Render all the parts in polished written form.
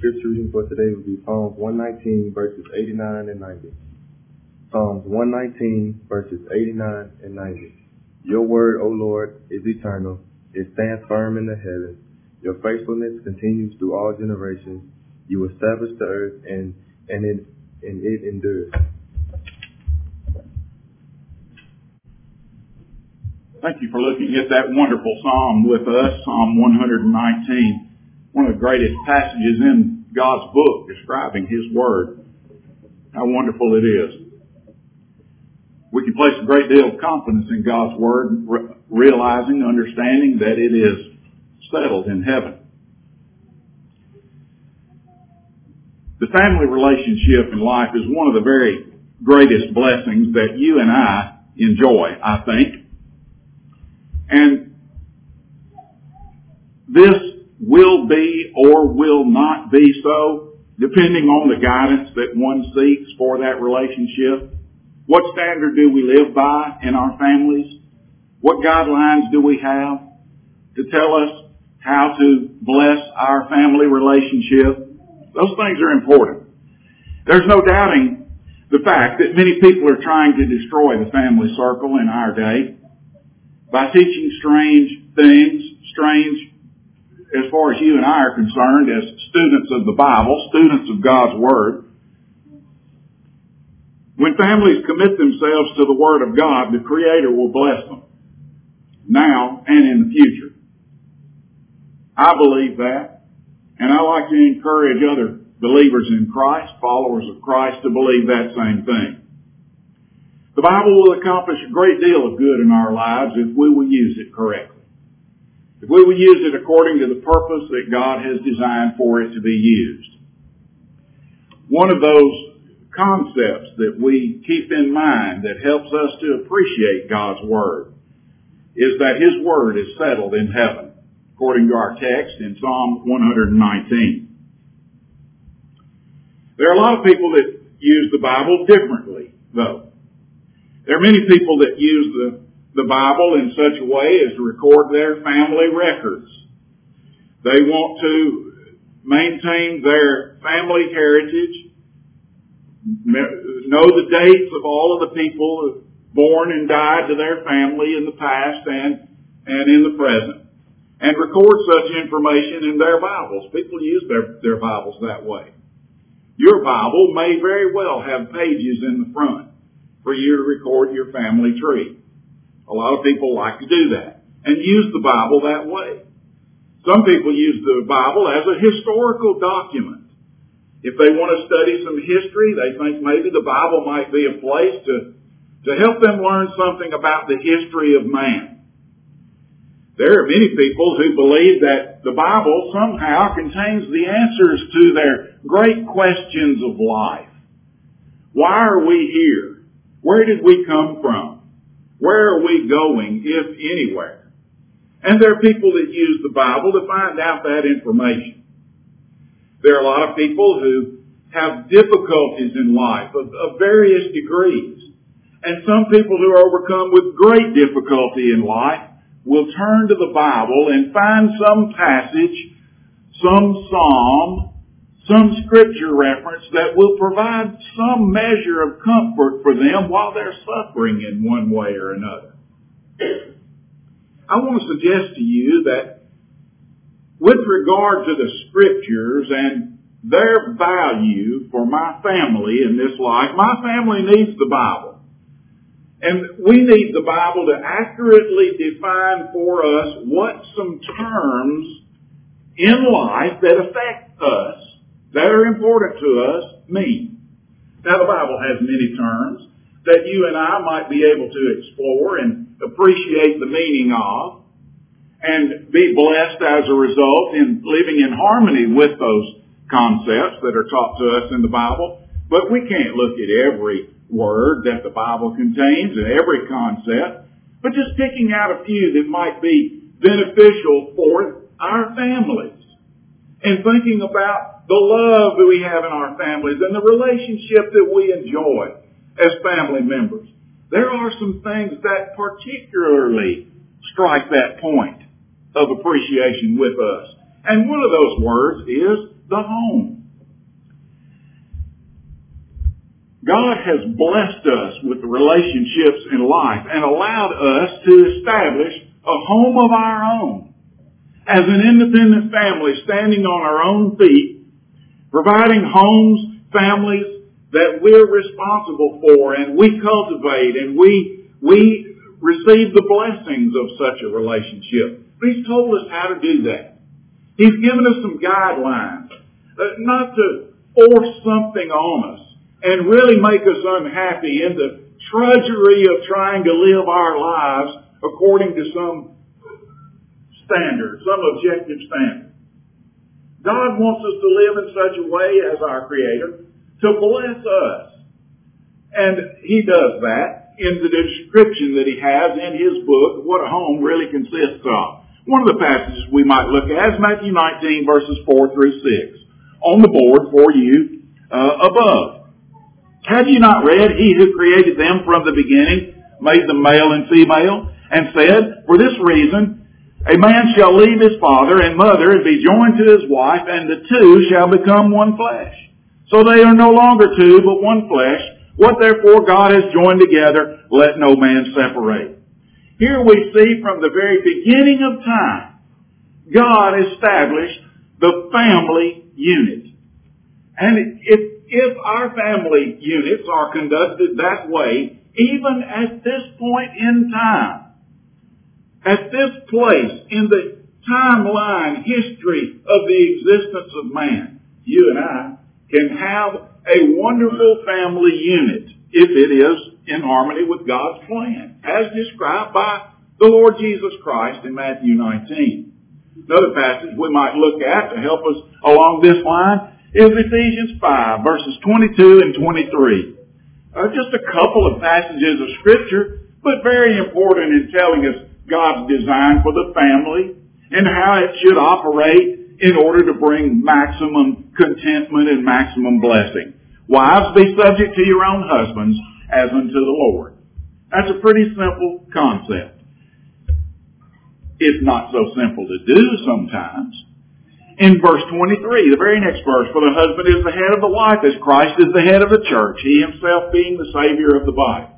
scripture reading for today will be Psalms 119, verses 89 and 90. Psalms 119, verses 89 and 90. Your word, O Lord, is eternal. It stands firm in the heavens. Your faithfulness continues through all generations. You establish the earth and it endures. Thank you for looking at that wonderful psalm with us, Psalm 119. One of the greatest passages in God's book describing His Word. How wonderful it is. We can place a great deal of confidence in God's Word, realizing, understanding that it is settled in heaven. The family relationship in life is one of the very greatest blessings that you and I enjoy, I think. And this will be or will not be so, depending on the guidance that one seeks for that relationship. What standard do we live by in our families? What guidelines do we have to tell us how to bless our family relationship? Those things are important. There's no doubting the fact that many people are trying to destroy the family circle in our day by teaching strange things, strange as far as you and I are concerned as students of the Bible, students of God's Word. When families commit themselves to the Word of God, the Creator will bless them, now and in the future. I believe that, and I like to encourage other believers in Christ, followers of Christ, to believe that same thing. The Bible will accomplish a great deal of good in our lives if we will use it correctly. If we will use it according to the purpose that God has designed for it to be used. One of those concepts that we keep in mind that helps us to appreciate God's Word is that His Word is settled in heaven, according to our text in Psalm 119. There are a lot of people that use the Bible differently, though. There are many people that use the Bible in such a way as to record their family records. They want to maintain their family heritage, know the dates of all of the people born and died to their family in the past and in the present, and record such information in their Bibles. People use their Bibles that way. Your Bible may very well have pages in the front for you to record your family tree. A lot of people like to do that and use the Bible that way. Some people use the Bible as a historical document. If they want to study some history, they think maybe the Bible might be a place to help them learn something about the history of man. There are many people who believe that the Bible somehow contains the answers to their great questions of life. Why are we here? Where did we come from? Where are we going, if anywhere? And there are people that use the Bible to find out that information. There are a lot of people who have difficulties in life of various degrees. And some people who are overcome with great difficulty in life will turn to the Bible and find some passage, some psalm, some scripture reference that will provide some measure of comfort for them while they're suffering in one way or another. I want to suggest to you that with regard to the scriptures and their value for my family in this life, my family needs the Bible. And we need the Bible to accurately define for us what some terms in life that affect us, that are important to us, mean. Now, the Bible has many terms that you and I might be able to explore and appreciate the meaning of and be blessed as a result in living in harmony with those concepts that are taught to us in the Bible. But we can't look at every word that the Bible contains and every concept, but just picking out a few that might be beneficial for our families and thinking about the love that we have in our families and the relationship that we enjoy as family members. There are some things that particularly strike that point of appreciation with us. And one of those words is the home. God has blessed us with the relationships in life and allowed us to establish a home of our own. As an independent family standing on our own feet, providing homes, families that we're responsible for and we cultivate and we receive the blessings of such a relationship. But He's told us how to do that. He's given us some guidelines, not to force something on us and really make us unhappy in the drudgery of trying to live our lives according to some standard, some objective standard. God wants us to live in such a way as our Creator to bless us. And He does that in the description that He has in His book of what a home really consists of. One of the passages we might look at is Matthew 19 verses 4 through 6 on the board for you above. Have you not read, He who created them from the beginning made them male and female, and said, for this reason, a man shall leave his father and mother and be joined to his wife, and the two shall become one flesh. So they are no longer two, but one flesh. What therefore God has joined together, let no man separate. Here we see from the very beginning of time, God established the family unit. And if our family units are conducted that way, even at this point in time, at this place in the timeline history of the existence of man, you and I can have a wonderful family unit if it is in harmony with God's plan, as described by the Lord Jesus Christ in Matthew 19. Another passage we might look at to help us along this line is Ephesians 5, verses 22 and 23. Just a couple of passages of Scripture, but very important in telling us God's design for the family and how it should operate in order to bring maximum contentment and maximum blessing. Wives, be subject to your own husbands as unto the Lord. That's a pretty simple concept. It's not so simple to do sometimes. In verse 23, the very next verse, for the husband is the head of the wife as Christ is the head of the church, He Himself being the Savior of the body.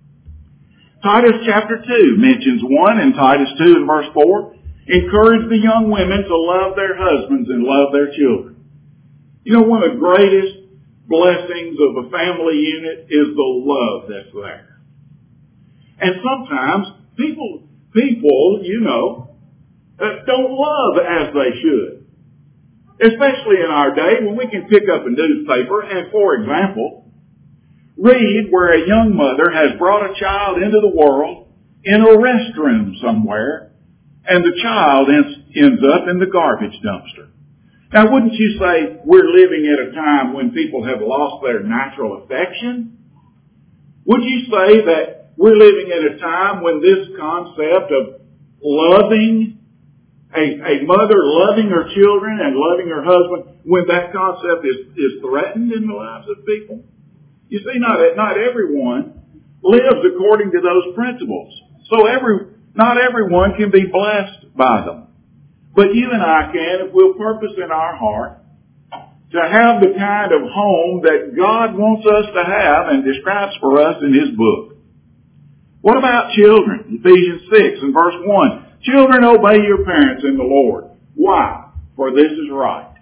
Titus chapter 2 mentions one in Titus 2 and verse 4. Encourage the young women to love their husbands and love their children. You know, one of the greatest blessings of a family unit is the love that's there. And sometimes people, you know, don't love as they should. Especially in our day when we can pick up a newspaper and, for example, read where a young mother has brought a child into the world in a restroom somewhere, and the child ends up in the garbage dumpster. Now, wouldn't you say we're living at a time when people have lost their natural affection? Would you say that we're living at a time when this concept of loving, a mother loving her children and loving her husband, when that concept is threatened in the lives of people? You see, not everyone lives according to those principles. So not everyone can be blessed by them. But you and I can, if we'll purpose in our heart to have the kind of home that God wants us to have and describes for us in His book. What about children? Ephesians 6 and verse 1. Children, obey your parents in the Lord. Why? For this is right.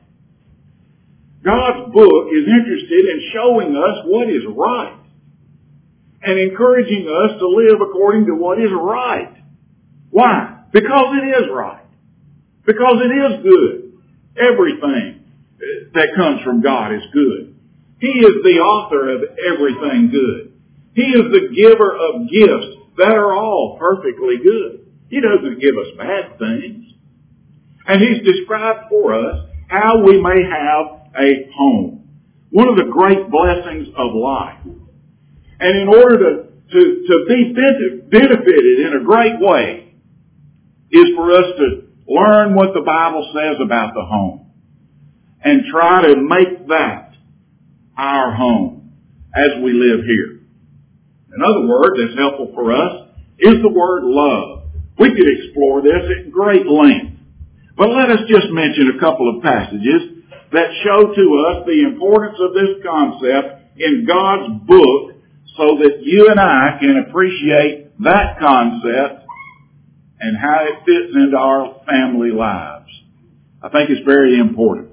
God's book is interested in showing us what is right and encouraging us to live according to what is right. Why? Because it is right. Because it is good. Everything that comes from God is good. He is the author of everything good. He is the giver of gifts that are all perfectly good. He doesn't give us bad things. And He's described for us how we may have a home. One of the great blessings of life. And in order to be benefited in a great way is for us to learn what the Bible says about the home and try to make that our home as we live here. Another word that's helpful for us is the word love. We could explore this at great length, but let us just mention a couple of passages that show to us the importance of this concept in God's book so that you and I can appreciate that concept and how it fits into our family lives. I think it's very important.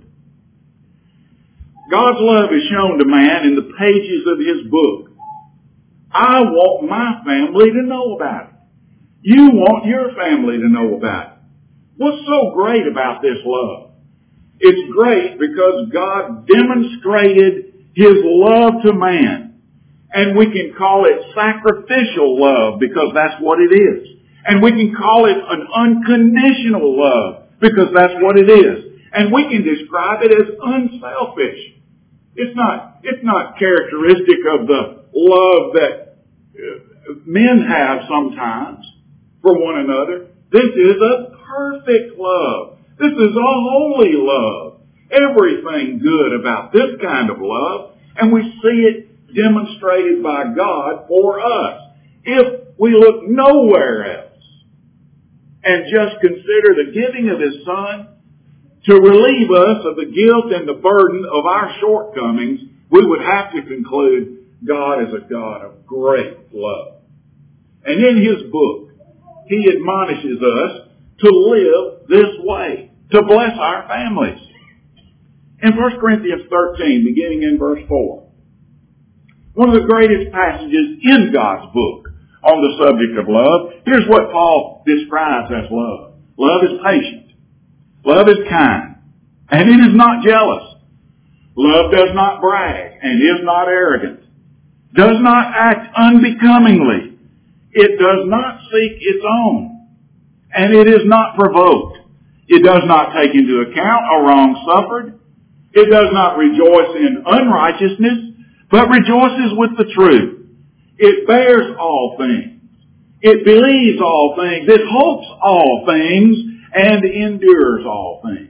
God's love is shown to man in the pages of His book. I want my family to know about it. You want your family to know about it. What's so great about this love? It's great because God demonstrated His love to man. And we can call it sacrificial love because that's what it is. And we can call it an unconditional love because that's what it is. And we can describe it as unselfish. It's not characteristic of the love that men have sometimes for one another. This is a perfect love. This is a holy love. Everything good about this kind of love, and we see it demonstrated by God for us. If we look nowhere else and just consider the giving of His Son to relieve us of the guilt and the burden of our shortcomings, we would have to conclude God is a God of great love. And in His book, He admonishes us to live this way, to bless our families. In 1 Corinthians 13, beginning in verse 4, one of the greatest passages in God's book on the subject of love, here's what Paul describes as love. Love is patient. Love is kind. And it is not jealous. Love does not brag and is not arrogant. Does not act unbecomingly. It does not seek its own. And it is not provoked. It does not take into account a wrong suffered. It does not rejoice in unrighteousness, but rejoices with the truth. It bears all things. It believes all things. It hopes all things and endures all things.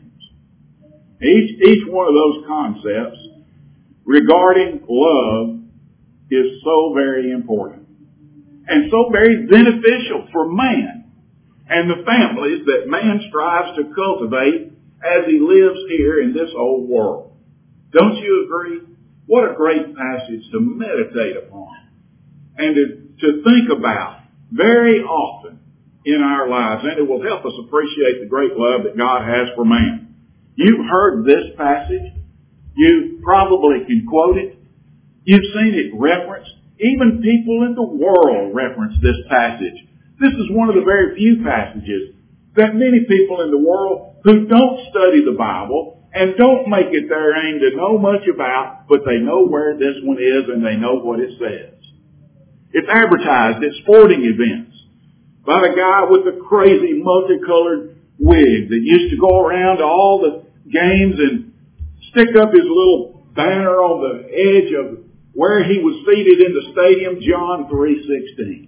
Each one of those concepts regarding love is so very important and so very beneficial for man and the families that man strives to cultivate as he lives here in this old world. Don't you agree? What a great passage to meditate upon and to think about very often in our lives, and it will help us appreciate the great love that God has for man. You've heard this passage. You probably can quote it. You've seen it referenced. Even people in the world reference this passage. This is one of the very few passages that many people in the world who don't study the Bible and don't make it their aim to know much about, but they know where this one is and they know what it says. It's advertised at sporting events by the guy with the crazy multicolored wig that used to go around to all the games and stick up his little banner on the edge of where he was seated in the stadium, John 3:16.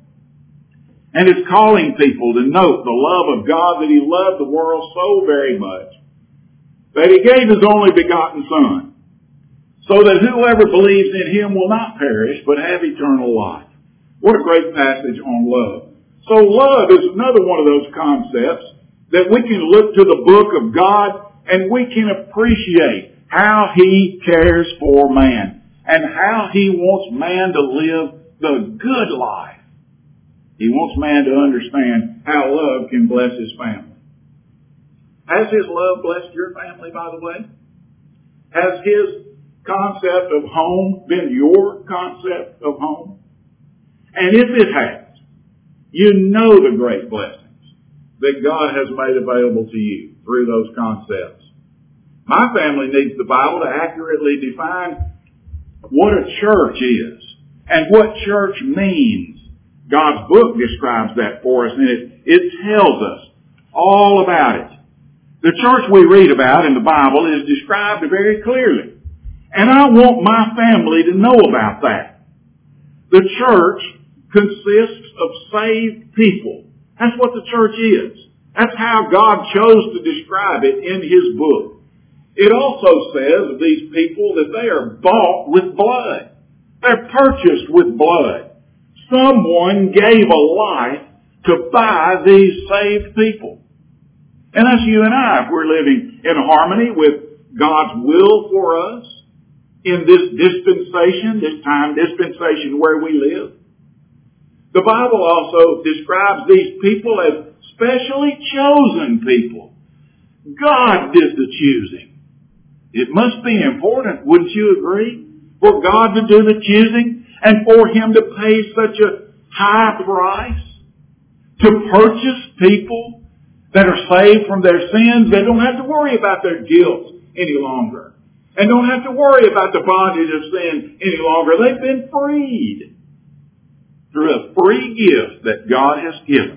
And it's calling people to note the love of God, that He loved the world so very much that He gave His only begotten Son, so that whoever believes in Him will not perish, but have eternal life. What a great passage on love. So love is another one of those concepts that we can look to the book of God and we can appreciate how He cares for man and how He wants man to live the good life. He wants man to understand how love can bless his family. Has His love blessed your family, by the way? Has His concept of home been your concept of home? And if it has, you know the great blessings that God has made available to you through those concepts. My family needs the Bible to accurately define what a church is and what church means. God's book describes that for us, and it tells us all about it. The church we read about in the Bible is described very clearly. And I want my family to know about that. The church consists of saved people. That's what the church is. That's how God chose to describe it in His book. It also says of these people that they are bought with blood. They're purchased with blood. Someone gave a life to buy these saved people. And that's you and I if we're living in harmony with God's will for us in this dispensation, this time dispensation where we live. The Bible also describes these people as specially chosen people. God did the choosing. It must be important, wouldn't you agree, for God to do the choosing and for Him to pay such a high price to purchase people that are saved from their sins. They don't have to worry about their guilt any longer. And don't have to worry about the bondage of sin any longer. They've been freed through a free gift that God has given.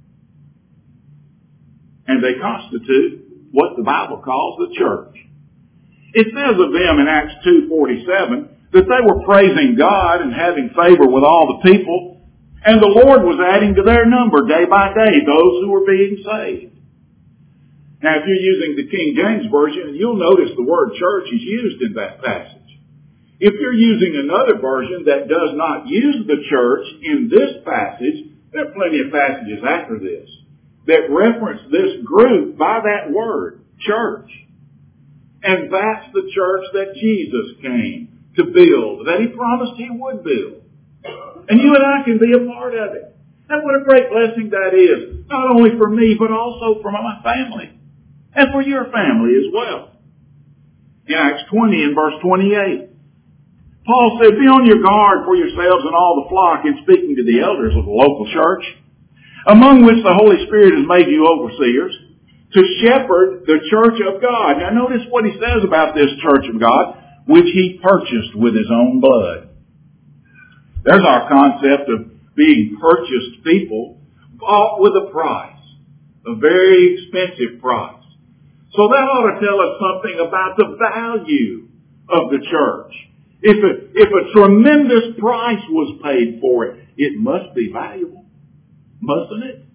And they constitute what the Bible calls the church. It says of them in Acts 2:47 that they were praising God and having favor with all the people, and the Lord was adding to their number day by day those who were being saved. Now, if you're using the King James Version, you'll notice the word church is used in that passage. If you're using another version that does not use the church in this passage, there are plenty of passages after this that reference this group by that word, church. And that's the church that Jesus came to build, that He promised He would build. And you and I can be a part of it. And what a great blessing that is, not only for me, but also for my family. And for your family as well. In Acts 20 and verse 28, Paul said, "Be on your guard for yourselves and all the flock," in speaking to the elders of the local church, "among which the Holy Spirit has made you overseers, to shepherd the church of God." Now notice what he says about this church of God, which He purchased with His own blood. There's our concept of being purchased people, bought with a price, a very expensive price. So that ought to tell us something about the value of the church. If a tremendous price was paid for it, it must be valuable, mustn't it?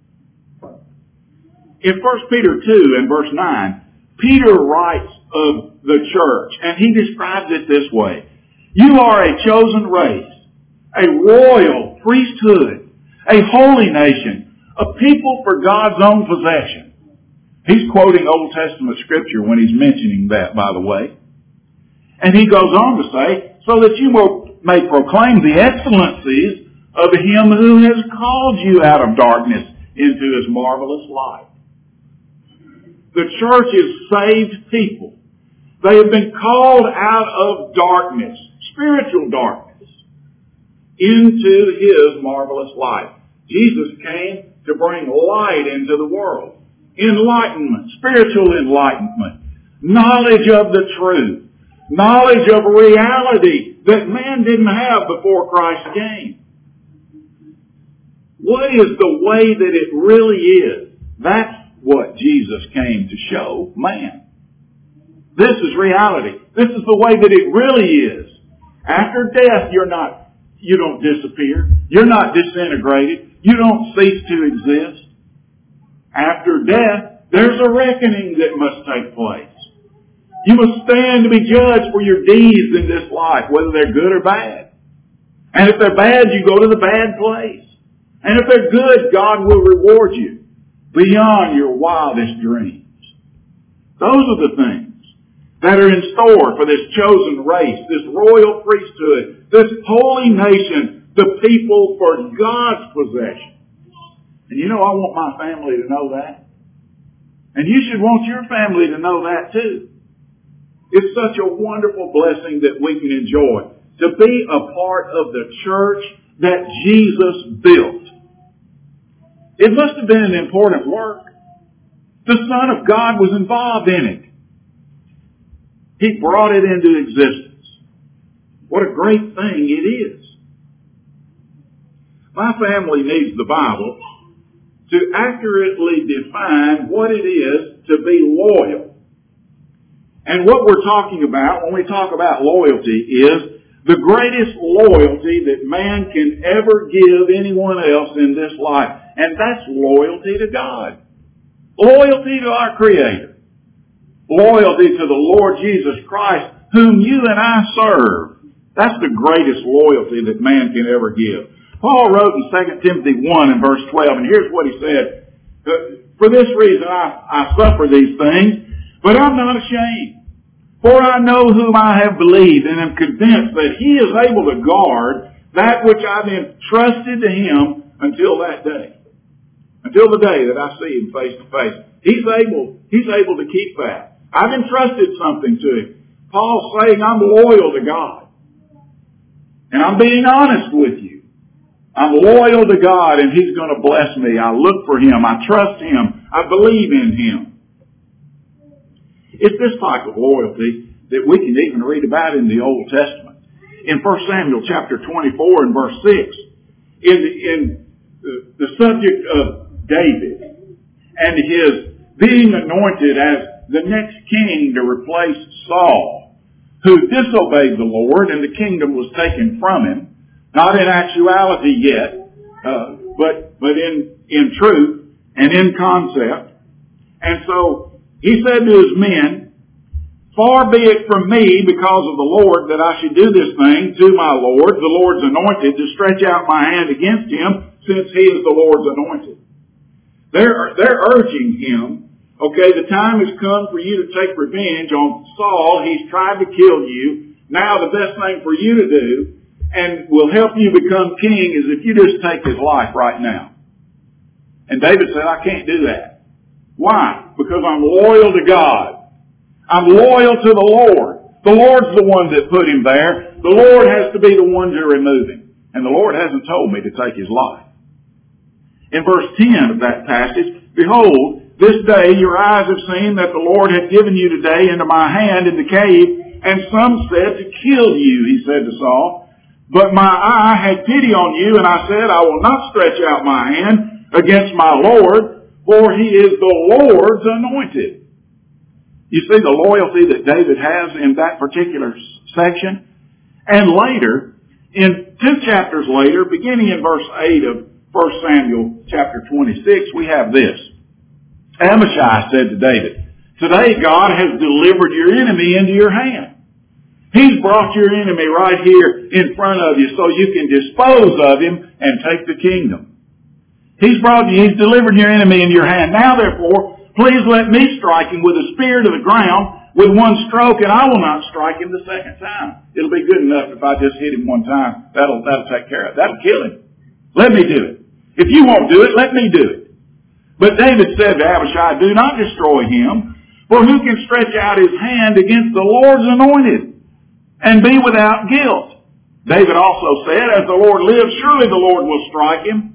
In 1 Peter 2 and verse 9, Peter writes of the church, and he describes it this way: "You are a chosen race, a royal priesthood, a holy nation, a people for God's own possession." He's quoting Old Testament scripture when he's mentioning that, by the way. And he goes on to say, "So that you may proclaim the excellencies of Him who has called you out of darkness into His marvelous light." The church is saved people. They have been called out of darkness, spiritual darkness, into His marvelous light. Jesus came to bring light into the world. Enlightenment, spiritual enlightenment, knowledge of the truth, knowledge of reality that man didn't have before Christ came. What is the way that it really is? That's what Jesus came to show man. This is reality. This is the way that it really is. After death, you don't disappear. You're not disintegrated. You don't cease to exist. After death, there's a reckoning that must take place. You must stand to be judged for your deeds in this life, whether they're good or bad. And if they're bad, you go to the bad place. And if they're good, God will reward you beyond your wildest dreams. Those are the things that are in store for this chosen race, this royal priesthood, this holy nation, the people for God's possession. And you know, I want my family to know that. And you should want your family to know that too. It's such a wonderful blessing that we can enjoy, to be a part of the church that Jesus built. It must have been an important work. The Son of God was involved in it. He brought it into existence. What a great thing it is. My family needs the Bible to accurately define what it is to be loyal. And what we're talking about when we talk about loyalty is the greatest loyalty that man can ever give anyone else in this life. And that's loyalty to God. Loyalty to our Creator. Loyalty to the Lord Jesus Christ, whom you and I serve. That's the greatest loyalty that man can ever give. Paul wrote in 2 Timothy 1 and verse 12, and here's what he said: "For this reason I suffer these things, but I'm not ashamed. For I know whom I have believed, and am convinced that He is able to guard that which I've entrusted to Him until that day. Until the day that I see Him face to face. He's able to keep that. I've entrusted something to Him. Paul's saying I'm loyal to God. And I'm being honest with you. I'm loyal to God and He's going to bless me. I look for Him. I trust Him. I believe in Him. It's this type of loyalty that we can even read about in the Old Testament. In 1 Samuel chapter 24 and verse 6, in the subject of David and his being anointed as the next king to replace Saul, who disobeyed the Lord and the kingdom was taken from him, not in actuality yet, but in truth and in concept. And so he said to his men, "Far be it from me, because of the Lord, that I should do this thing to my Lord, the Lord's anointed, to stretch out my hand against him, since he is the Lord's anointed." They're urging him, okay, the time has come for you to take revenge on Saul. He's tried to kill you. Now the best thing for you to do, and will help you become king, is if you just take his life right now. And David said, "I can't do that." Why? Because I'm loyal to God. I'm loyal to the Lord. The Lord's the one that put him there. The Lord has to be the one to remove him. And the Lord hasn't told me to take his life. In verse 10 of that passage, "Behold, this day your eyes have seen that the Lord hath given you today into my hand in the cave, and some said to kill you," he said to Saul. "But my eye had pity on you, and I said, I will not stretch out my hand against my Lord, for he is the Lord's anointed." You see the loyalty that David has in that particular section. And later, in 2 chapters later, beginning in verse 8 of 1 Samuel chapter 26, we have this. Abishai said to David, "Today God has delivered your enemy into your hand." He's brought your enemy right here in front of you so you can dispose of him and take the kingdom. He's delivered your enemy into your hand. Now therefore, please let me strike him with a spear to the ground with one stroke, and I will not strike him the second time. It'll be good enough if I just hit him one time. That'll take care of it. That'll kill him. Let me do it. If you won't do it, let me do it. But David said to Abishai, "Do not destroy him, for who can stretch out his hand against the Lord's anointed and be without guilt?" David also said, "As the Lord lives, surely the Lord will strike him,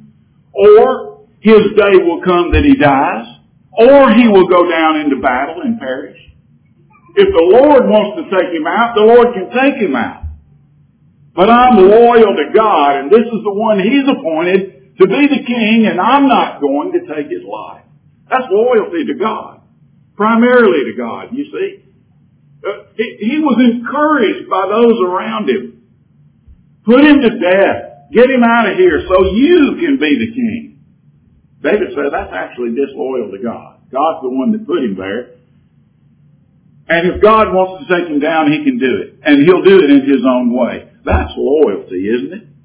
or his day will come that he dies, or he will go down into battle and perish. If the Lord wants to take him out, the Lord can take him out. But I'm loyal to God, and this is the one He's appointed to be the king, and I'm not going to take his life." That's loyalty to God. Primarily to God, you see. He was encouraged by those around him. Put him to death. Get him out of here so you can be the king. David said that's actually disloyal to God. God's the one that put him there. And if God wants to take him down, He can do it. And He'll do it in His own way. That's loyalty, isn't it?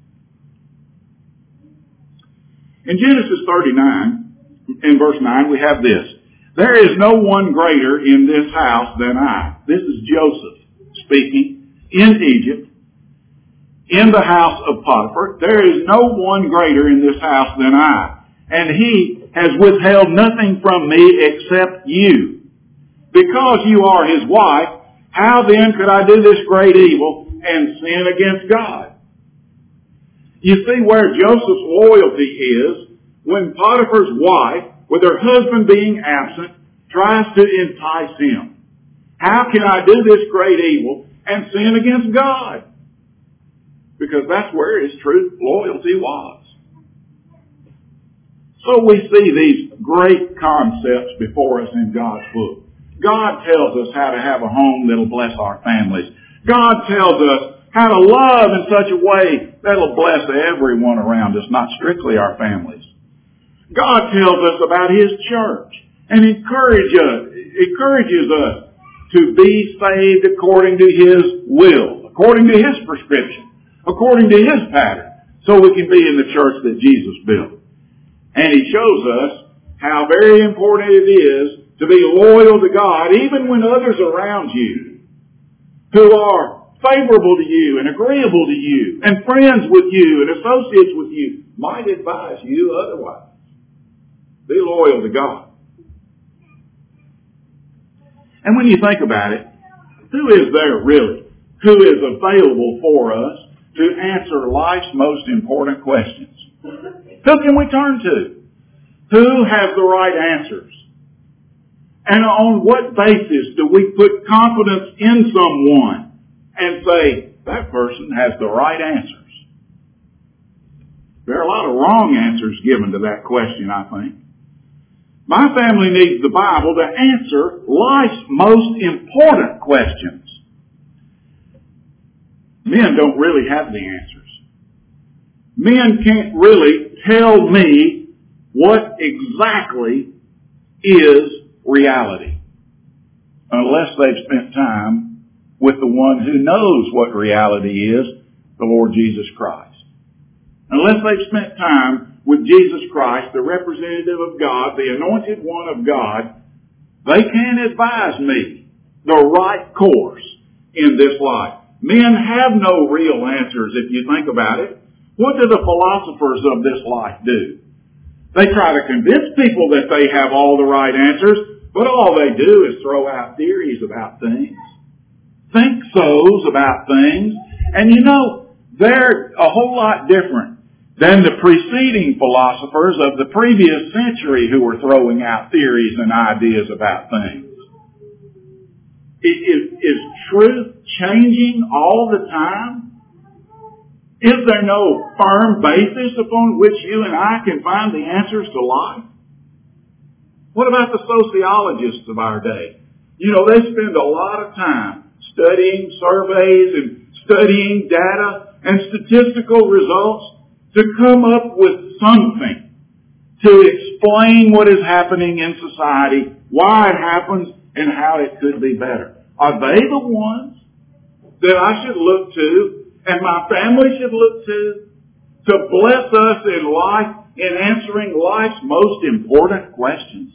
In Genesis 39, in verse 9, we have this. "There is no one greater in this house than I." This is Joseph speaking in Egypt, in the house of Potiphar. "There is no one greater in this house than I, and he has withheld nothing from me except you. Because you are his wife, how then could I do this great evil and sin against God?" You see where Joseph's loyalty is when Potiphar's wife, with her husband being absent, tries to entice him. How can I do this great evil and sin against God? Because that's where his true loyalty was. So we see these great concepts before us in God's book. God tells us how to have a home that'll bless our families. God tells us how to love in such a way that'll bless everyone around us, not strictly our families. God tells us about His church and encourages us to be saved according to His will, according to His prescription, according to His pattern, so we can be in the church that Jesus built. And He shows us how very important it is to be loyal to God, even when others around you who are favorable to you and agreeable to you and friends with you and associates with you might advise you otherwise. Be loyal to God. And when you think about it, who is there really who is available for us to answer life's most important questions? Who can we turn to? Who has the right answers? And on what basis do we put confidence in someone and say, that person has the right answers? There are a lot of wrong answers given to that question, I think. My family needs the Bible to answer life's most important questions. Men don't really have the answers. Men can't really tell me what exactly is reality unless they've spent time with the one who knows what reality is, the Lord Jesus Christ. Unless they've spent time with Jesus Christ, the representative of God, the anointed one of God, they can't advise me the right course in this life. Men have no real answers if you think about it. What do the philosophers of this life do? They try to convince people that they have all the right answers, but all they do is throw out theories about things, think so's about things, and you know, they're a whole lot different than the preceding philosophers of the previous century who were throwing out theories and ideas about things. Is truth changing all the time? Is there no firm basis upon which you and I can find the answers to life? What about the sociologists of our day? You know, they spend a lot of time studying surveys and studying data and statistical results to come up with something to explain what is happening in society, why it happens, and how it could be better. Are they the ones that I should look to and my family should look to bless us in life in answering life's most important questions?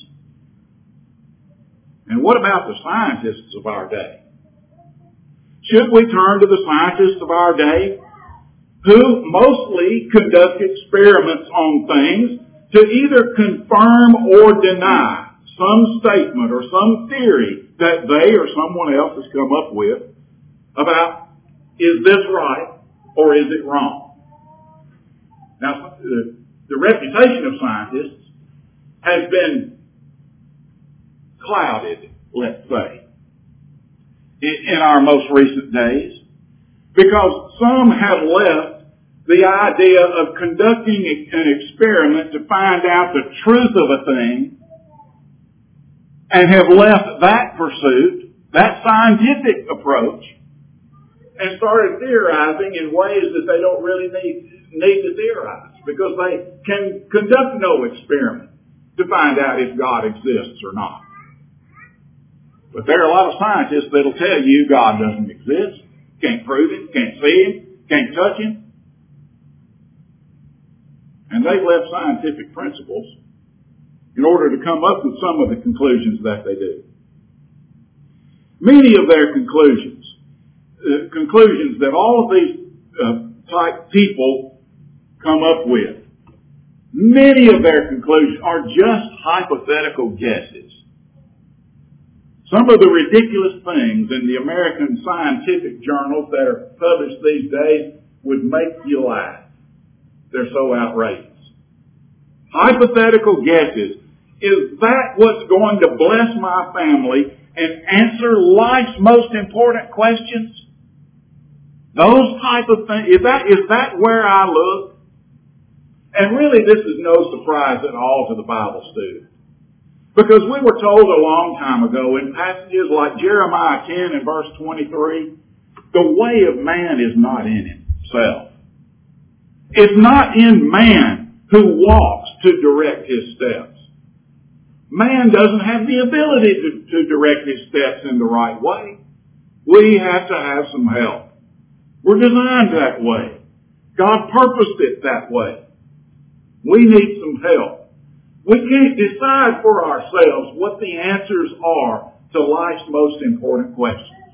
And what about the scientists of our day? Should we turn to the scientists of our day who mostly conduct experiments on things to either confirm or deny some statement or some theory that they or someone else has come up with about, is this right or is it wrong? Now, the reputation of scientists has been clouded, let's say, in our most recent days, because some have left the idea of conducting an experiment to find out the truth of a thing and have left that pursuit, that scientific approach, and started theorizing in ways that they don't really need to theorize, because they can conduct no experiment to find out if God exists or not. But there are a lot of scientists that'll tell you God doesn't exist, can't prove it, can't see Him, can't touch Him. And they've left scientific principles in order to come up with some of the conclusions that they do. Many of their conclusions that all of these type people come up with, many of their conclusions are just hypothetical guesses. Some of the ridiculous things in the American scientific journals that are published these days would make you laugh. They're so outrageous. Hypothetical guesses. Is that what's going to bless my family and answer life's most important questions? Those type of things. Is that where I look? And really this is no surprise at all to the Bible student. Because we were told a long time ago in passages like Jeremiah 10 and verse 23, the way of man is not in himself. It's not in man who walks to direct his steps. Man doesn't have the ability to direct his steps in the right way. We have to have some help. We're designed that way. God purposed it that way. We need some help. We can't decide for ourselves what the answers are to life's most important questions.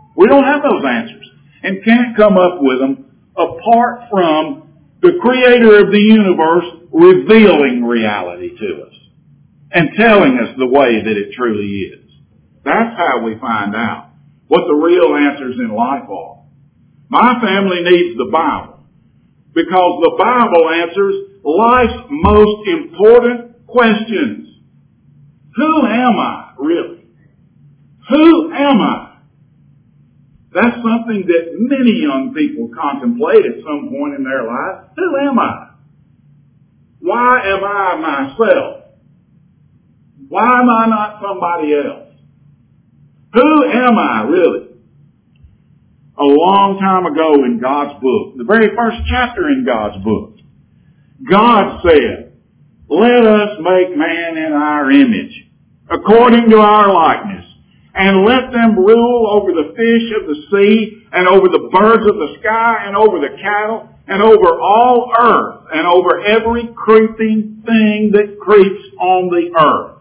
We don't have those answers and can't come up with them apart from the Creator of the universe revealing reality to us and telling us the way that it truly is. That's how we find out what the real answers in life are. My family needs the Bible because the Bible answers life's most important questions. Who am I, really? Who am I? That's something that many young people contemplate at some point in their life. Who am I? Why am I myself? Why am I not somebody else? Who am I, really? A long time ago in God's book, the very first chapter in God's book, God said, "Let us make man in our image, according to our likeness, and let them rule over the fish of the sea, and over the birds of the sky, and over the cattle, and over all earth, and over every creeping thing that creeps on the earth."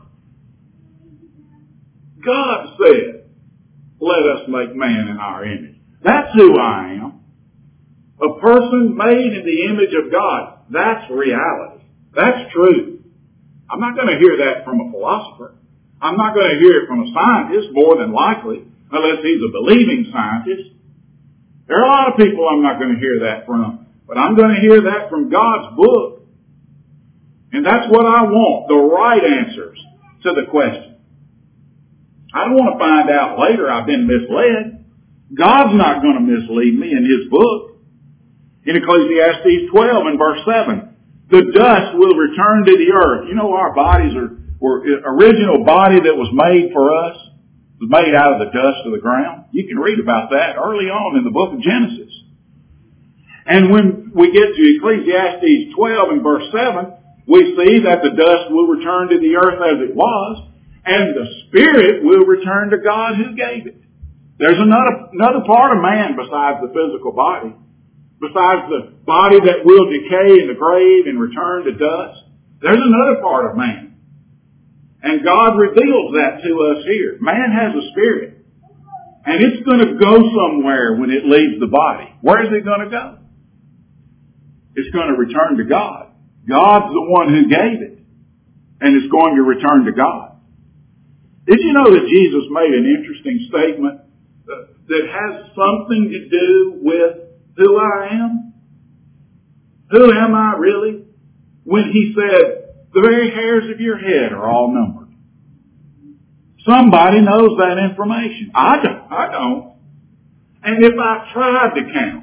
God said, "Let us make man in our image." That's who I am. A person made in the image of God. That's reality. That's truth. I'm not going to hear that from a philosopher. I'm not going to hear it from a scientist, more than likely, unless he's a believing scientist. There are a lot of people I'm not going to hear that from, but I'm going to hear that from God's book. And that's what I want, the right answers to the question. I don't want to find out later I've been misled. God's not going to mislead me in His book. In Ecclesiastes 12 and verse 7, the dust will return to the earth. You know, our bodies were original body that was made for us, was made out of the dust of the ground. You can read about that early on in the book of Genesis. And when we get to Ecclesiastes 12 and verse 7, we see that the dust will return to the earth as it was, and the spirit will return to God who gave it. There's another part of man besides the physical body, besides the body that will decay in the grave and return to dust. There's another part of man. And God reveals that to us here. Man has a spirit. And it's going to go somewhere when it leaves the body. Where is it going to go? It's going to return to God. God's the one who gave it. And it's going to return to God. Did you know that Jesus made an interesting statement that has something to do with who I am? Who am I really? When He said, the very hairs of your head are all numbered. Somebody knows that information. I don't. And if I tried to count,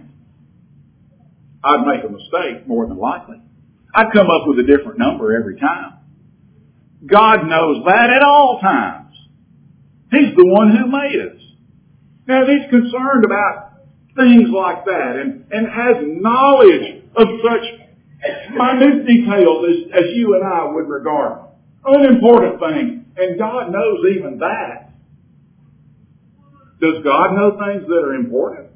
I'd make a mistake more than likely. I'd come up with a different number every time. God knows that at all times. He's the one who made us. Now, He's concerned about things like that and has knowledge of such minute details as you and I would regard unimportant things. And God knows even that. Does God know things that are important?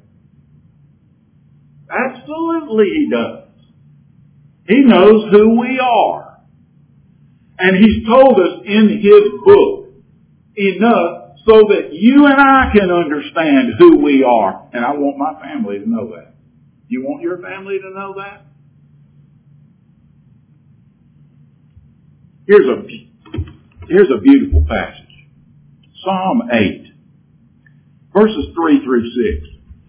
Absolutely He does. He knows who we are. And He's told us in His book enough so that you and I can understand who we are. And I want my family to know that. You want your family to know that? Here's a beautiful passage. Psalm 8, verses 3 through 6.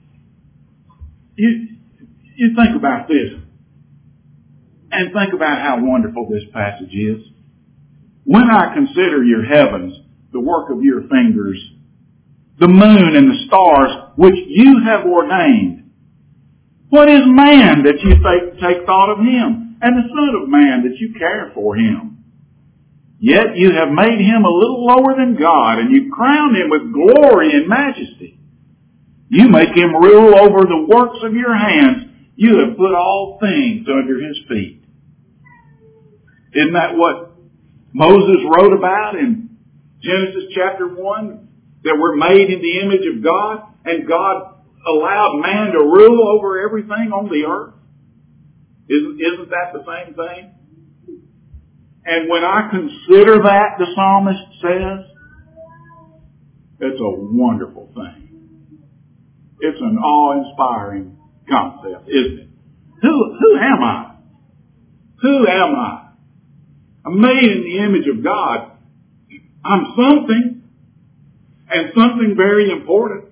You think about this and think about how wonderful this passage is. When I consider your heavens, the work of your fingers, the moon and the stars which you have ordained. What is man that you take thought of him, and the son of man that you care for him? Yet you have made him a little lower than God, and you crown him with glory and majesty. You make him rule over the works of your hands. You have put all things under his feet. Isn't that what Moses wrote about in Genesis chapter 1? That we're made in the image of God, and God allowed man to rule over everything on the earth. Isn't that the same thing? And when I consider that, the psalmist says, it's a wonderful thing. It's an awe-inspiring concept, isn't it? Who am I? Who am I? I'm made in the image of God. I'm something, and something very important.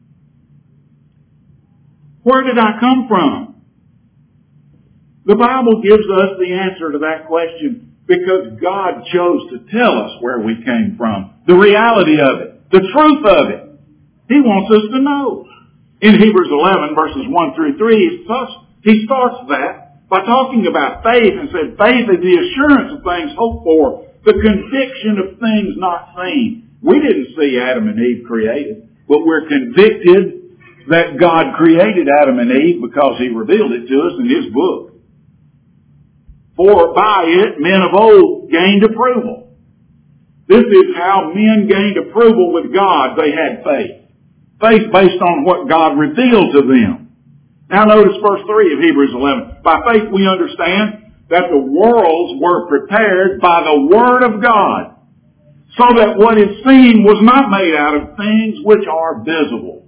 Where did I come from? The Bible gives us the answer to that question because God chose to tell us where we came from, the reality of it, the truth of it. He wants us to know. In Hebrews 11, verses 1 through 3, he starts that by talking about faith and said, faith is the assurance of things hoped for, the conviction of things not seen. We didn't see Adam and Eve created, but we're convicted that God created Adam and Eve because He revealed it to us in His book. For by it men of old gained approval. This is how men gained approval with God. They had faith. Faith based on what God revealed to them. Now notice verse 3 of Hebrews 11. By faith we understand that the worlds were prepared by the Word of God, so that what is seen was not made out of things which are visible.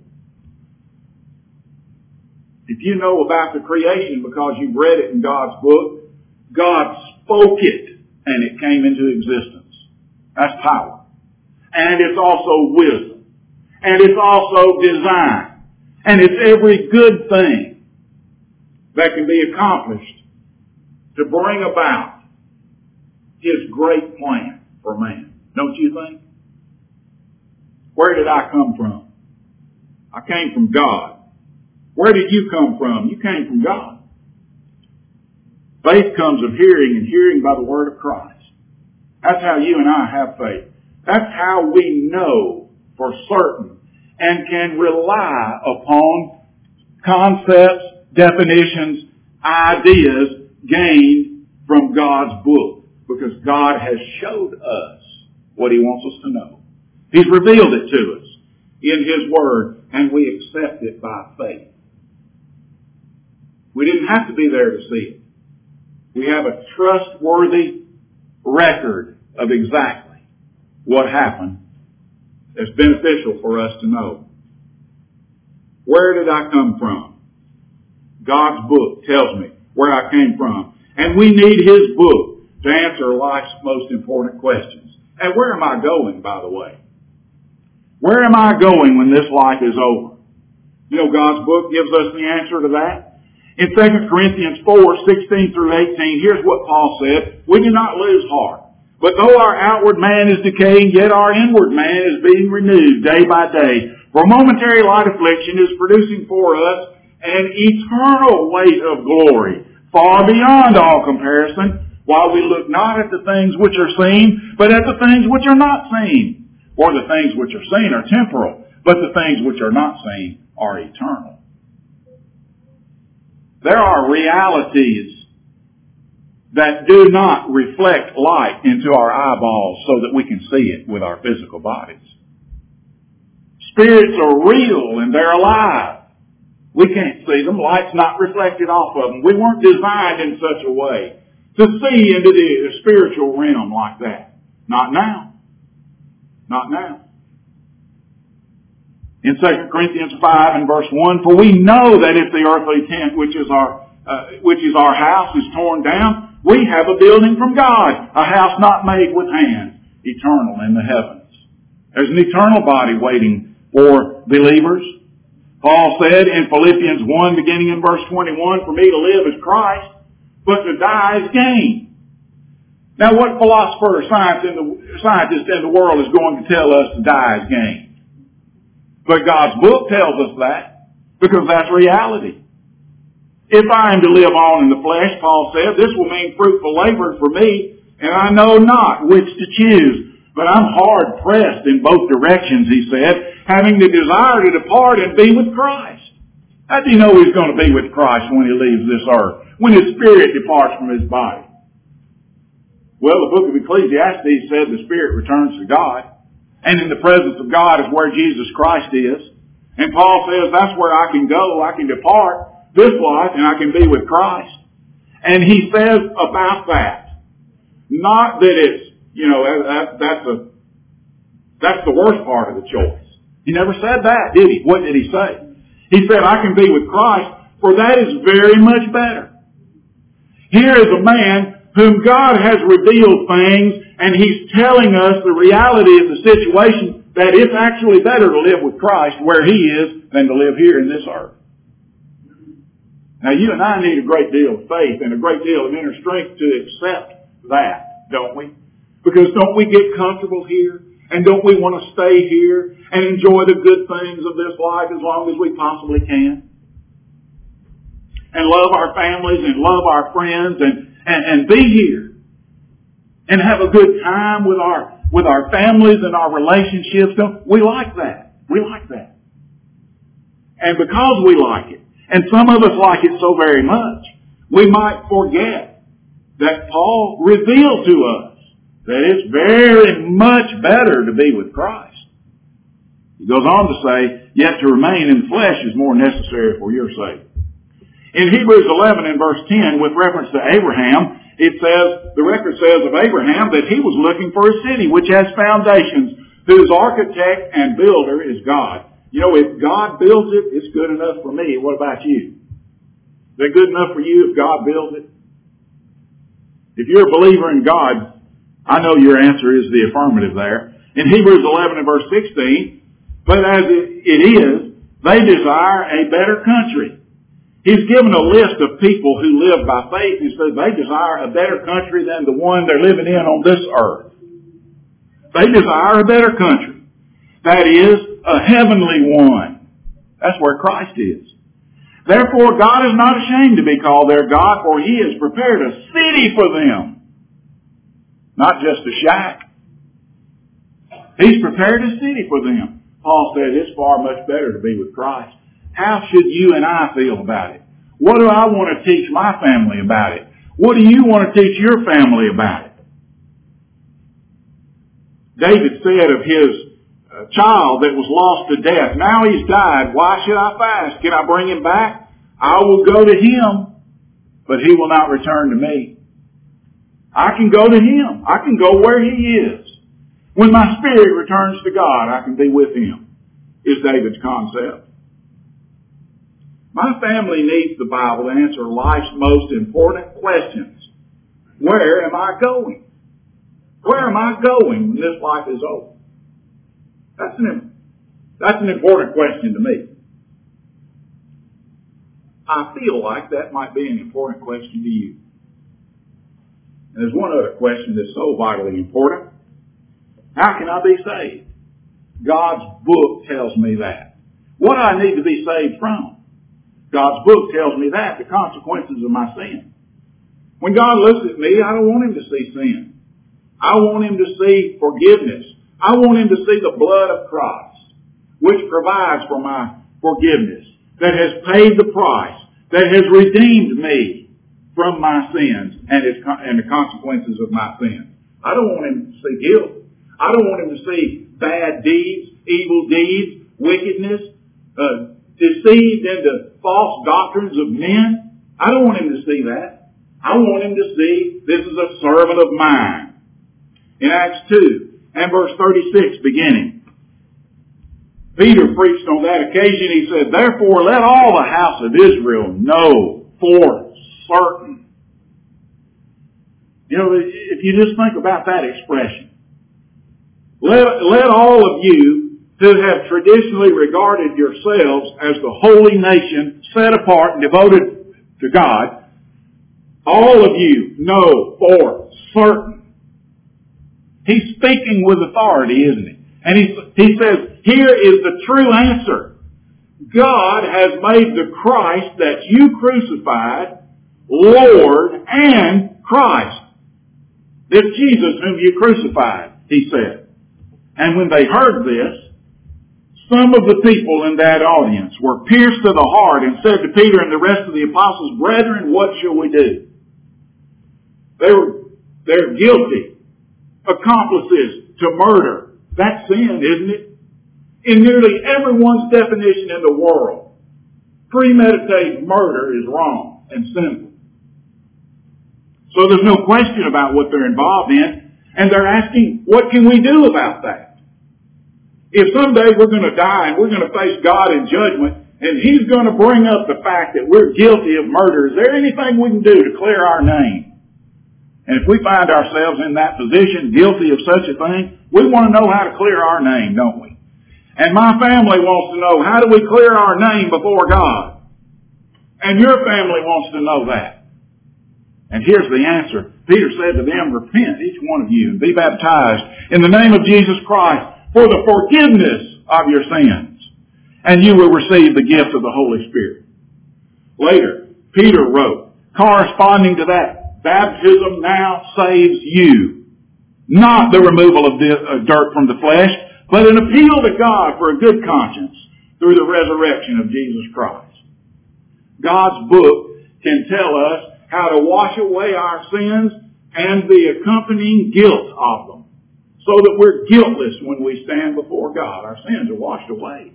If you know about the creation because you've read it in God's book, God spoke it and it came into existence. That's power. And it's also wisdom. And it's also design. And it's every good thing that can be accomplished to bring about His great plan for man. Don't you think? Where did I come from? I came from God. Where did you come from? You came from God. Faith comes of hearing, and hearing by the word of Christ. That's how you and I have faith. That's how we know for certain and can rely upon concepts, definitions, ideas gained from God's book. Because God has showed us what He wants us to know. He's revealed it to us in His Word, and we accept it by faith. We didn't have to be there to see it. We have a trustworthy record of exactly what happened that's beneficial for us to know. Where did I come from? God's book tells me where I came from. And we need His book to answer life's most important questions. And where am I going, by the way? Where am I going when this life is over? You know, God's book gives us the answer to that. In 2 Corinthians 4:16 through 18, here's what Paul said. We do not lose heart. But though our outward man is decaying, yet our inward man is being renewed day by day. For momentary light affliction is producing for us an eternal weight of glory, far beyond all comparison, while we look not at the things which are seen, but at the things which are not seen. For the things which are seen are temporal, but the things which are not seen are eternal. There are realities that do not reflect light into our eyeballs so that we can see it with our physical bodies. Spirits are real and they're alive. We can't see them. Light's not reflected off of them. We weren't designed in such a way to see into the spiritual realm like that. Not now. Not now. In 2 Corinthians 5 and verse 1, for we know that if the earthly tent, which is our house, is torn down, we have a building from God, a house not made with hands, eternal in the heavens. There's an eternal body waiting for believers. Paul said in Philippians 1, beginning in verse 21, for me to live is Christ, but to die is gain. Now what philosopher or scientist in the world is going to tell us to die is gain? But God's book tells us that, because that's reality. If I am to live on in the flesh, Paul said, this will mean fruitful labor for me, and I know not which to choose. But I'm hard pressed in both directions, he said, having the desire to depart and be with Christ. How do you know he's going to be with Christ when he leaves this earth? When his spirit departs from his body? Well, the book of Ecclesiastes said the spirit returns to God. And in the presence of God is where Jesus Christ is. And Paul says that's where I can go. I can depart this life and I can be with Christ. And he says about that, not that it's, that's the worst part of the choice. He never said that, did he? What did he say? He said, I can be with Christ, for that is very much better. Here is a man whom God has revealed things, and he's telling us the reality of the situation, that it's actually better to live with Christ where he is than to live here in this earth. Now you and I need a great deal of faith and a great deal of inner strength to accept that, don't we? Because don't we get comfortable here? And don't we want to stay here and enjoy the good things of this life as long as we possibly can? And love our families and love our friends and be here. And have a good time with our families and our relationships. We like that. We like that. And because we like it, and some of us like it so very much, we might forget that Paul revealed to us that it's very much better to be with Christ. He goes on to say, yet to remain in the flesh is more necessary for your sake. In Hebrews 11 and verse 10, with reference to Abraham, it says, the record says of Abraham that he was looking for a city which has foundations, whose architect and builder is God. You know, if God builds it, it's good enough for me. What about you? Is it good enough for you if God builds it? If you're a believer in God, I know your answer is the affirmative there. In Hebrews 11 and verse 16, but as it is, they desire a better country. He's given a list of people who live by faith. He says they desire a better country than the one they're living in on this earth. They desire a better country. That is, a heavenly one. That's where Christ is. Therefore, God is not ashamed to be called their God, for He has prepared a city for them. Not just a shack. He's prepared a city for them. Paul said it's far much better to be with Christ. How should you and I feel about it? What do I want to teach my family about it? What do you want to teach your family about it? David said of his child that was lost to death, now he's died, why should I fast? Can I bring him back? I will go to him, but he will not return to me. I can go to him. I can go where he is. When my spirit returns to God, I can be with him, is David's concept. My family needs the Bible to answer life's most important questions. Where am I going? Where am I going when this life is over? That's an important question to me. I feel like that might be an important question to you. And there's one other question that's so vitally important. How can I be saved? God's book tells me that. What do I need to be saved from? God's book tells me that, the consequences of my sin. When God looks at me, I don't want him to see sin. I want him to see forgiveness. I want him to see the blood of Christ, which provides for my forgiveness, that has paid the price, that has redeemed me from my sins and the consequences of my sins. I don't want him to see guilt. I don't want him to see bad deeds, evil deeds, wickedness, deceived into false doctrines of men. I don't want him to see that. I want him to see this is a servant of mine. In Acts 2 and verse 36 beginning, Peter preached on that occasion. He said, therefore let all the house of Israel know for certain. You know, if you just think about that expression, let all of you who have traditionally regarded yourselves as the holy nation set apart and devoted to God, all of you know for certain. He's speaking with authority, isn't he? And he says, here is the true answer. God has made the Christ that you crucified, Lord and Christ. This Jesus whom you crucified, he said. And when they heard this, some of the people in that audience were pierced to the heart and said to Peter and the rest of the apostles, brethren, what shall we do? They're guilty, accomplices to murder. That's sin, isn't it? In nearly everyone's definition in the world, premeditated murder is wrong and sinful. So there's no question about what they're involved in, and they're asking, what can we do about that? If someday we're going to die and we're going to face God in judgment, and he's going to bring up the fact that we're guilty of murder. Is there anything we can do to clear our name? And if we find ourselves in that position, guilty of such a thing, we want to know how to clear our name, don't we? And my family wants to know, how do we clear our name before God? And your family wants to know that. And here's the answer. Peter said to them, repent, each one of you, and be baptized in the name of Jesus Christ for the forgiveness of your sins. And you will receive the gift of the Holy Spirit. Later, Peter wrote, corresponding to that, baptism now saves you. Not the removal of dirt from the flesh, but an appeal to God for a good conscience through the resurrection of Jesus Christ. God's book can tell us how to wash away our sins and the accompanying guilt of them, so that we're guiltless when we stand before God. Our sins are washed away.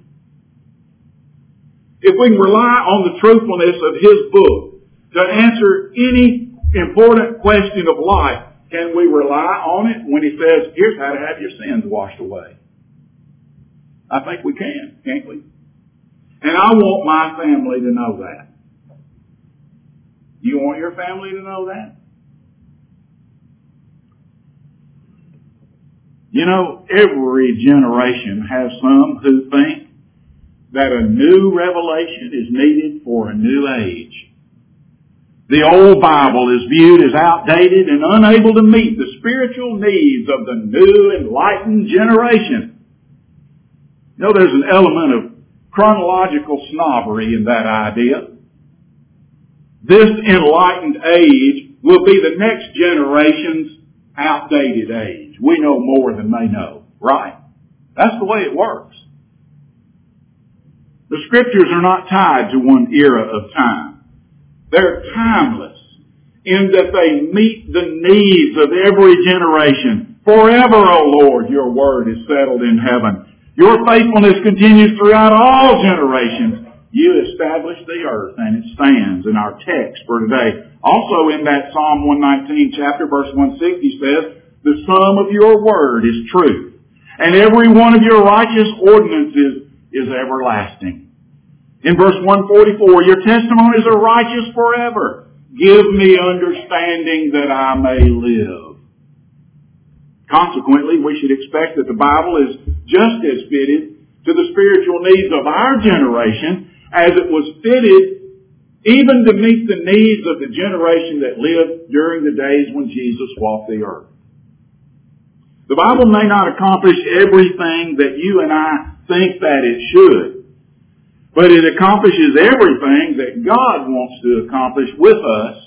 If we can rely on the truthfulness of His book to answer any important question of life, can we rely on it when He says, here's how to have your sins washed away? I think we can, can't we? And I want my family to know that. You want your family to know that? You know, every generation has some who think that a new revelation is needed for a new age. The old Bible is viewed as outdated and unable to meet the spiritual needs of the new enlightened generation. You know, there's an element of chronological snobbery in that idea. This enlightened age will be the next generation's outdated age. We know more than they know, right? That's the way it works. The Scriptures are not tied to one era of time. They're timeless in that they meet the needs of every generation. Forever, O Lord, your word is settled in heaven. Your faithfulness continues throughout all generations. You established the earth and it stands. In our text for today, also in that Psalm 119 chapter verse 160 says, the sum of your word is truth, and every one of your righteous ordinances is everlasting. In verse 144, your testimonies are righteous forever. Give me understanding that I may live. Consequently, we should expect that the Bible is just as fitted to the spiritual needs of our generation as it was fitted even to meet the needs of the generation that lived during the days when Jesus walked the earth. The Bible may not accomplish everything that you and I think that it should, but it accomplishes everything that God wants to accomplish with us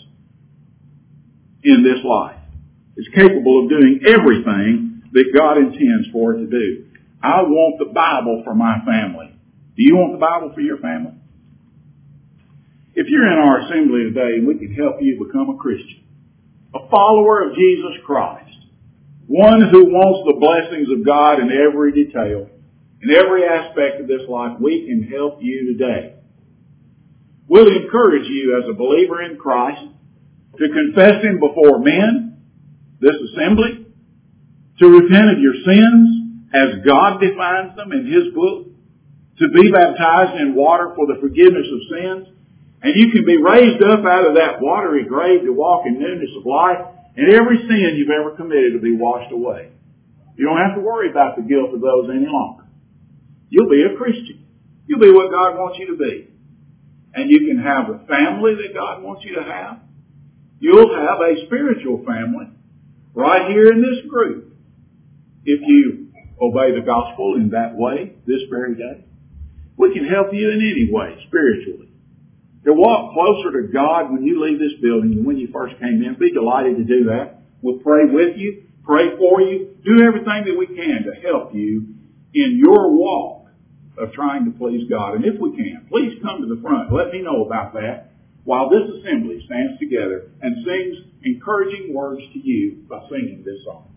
in this life. It's capable of doing everything that God intends for it to do. I want the Bible for my family. Do you want the Bible for your family? If you're in our assembly today, we can help you become a Christian, a follower of Jesus Christ, one who wants the blessings of God in every detail, in every aspect of this life. We can help you today. We'll encourage you as a believer in Christ to confess Him before men, this assembly, to repent of your sins as God defines them in His book, to be baptized in water for the forgiveness of sins, and you can be raised up out of that watery grave to walk in newness of life, and every sin you've ever committed will be washed away. You don't have to worry about the guilt of those any longer. You'll be a Christian. You'll be what God wants you to be. And you can have the family that God wants you to have. You'll have a spiritual family right here in this group if you obey the gospel in that way this very day. We can help you in any way spiritually. To walk closer to God when you leave this building than when you first came in, be delighted to do that. We'll pray with you, pray for you, do everything that we can to help you in your walk of trying to please God. And if we can, please come to the front. Let me know about that while this assembly stands together and sings encouraging words to you by singing this song.